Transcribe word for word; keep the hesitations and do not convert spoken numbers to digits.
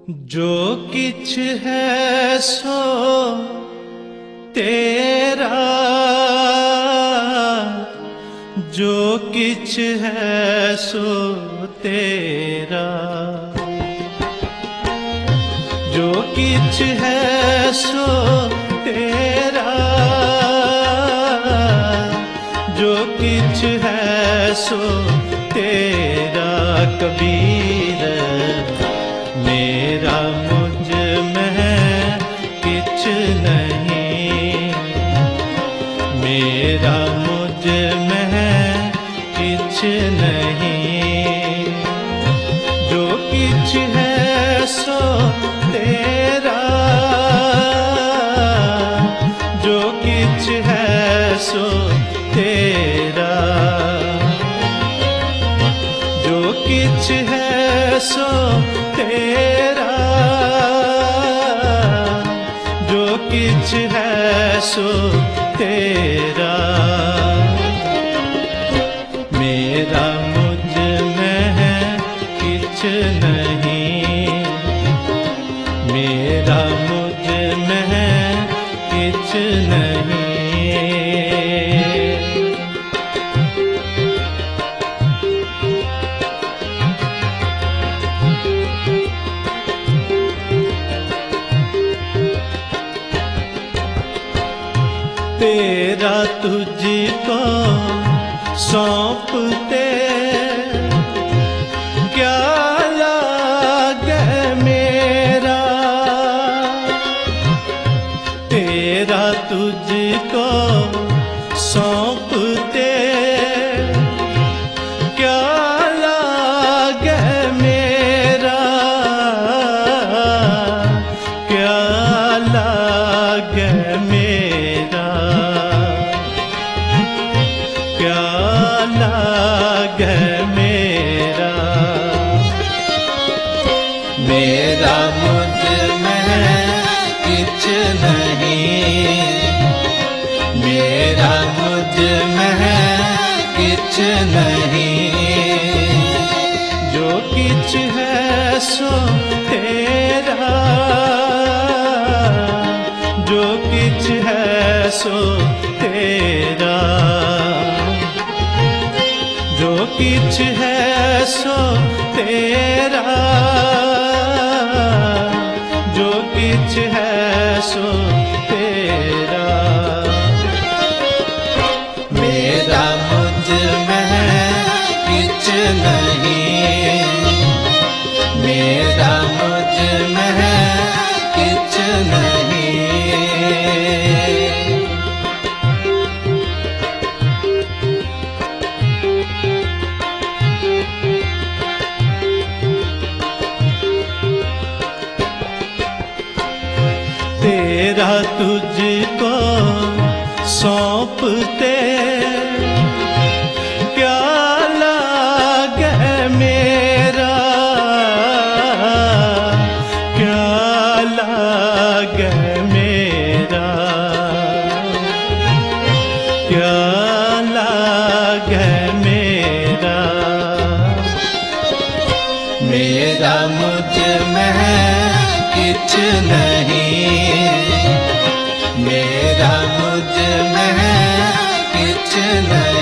जो किछ है सो तेरा, जो किछ है सो तेरा, जो किछ है सो तेरा, जो किछ है सो तेरा। कबीर मेरा मुझ में किछ नहीं, मेरा मुझ में किछ नहीं, जो किछ है सो तेरा, जो किछ है सो तेरा, जो किछ है सो तेरा, जो किछ है सो तेरा। मेरा मुझ में किछ नहीं, मेरा मुझ में किछ नहीं। तेरा तुझको सौंपते क्या लागे मेरा, तेरा तुझको सौंपते क्या लागे मेरा, क्या लागे मेरा, क्या लागे मेरा। मेरा मुझ में किछ नहीं, मेरा मुझ में किछ नहीं, जो किछ है सो तेरा, जो किछ है सो तेरा, जो किछ है सो तेरा, जो किछ है सो तेरा। मेरा मुझ में किछ नहीं, मेरा मुझ में किछ नहीं। तेरा तुझको सौंपते क्या लागे मेरा, क्या लागे मेरा, क्या लागे मेरा। मेरा मुझ में किछ नहीं, मेरा मुझ में किछ नहीं।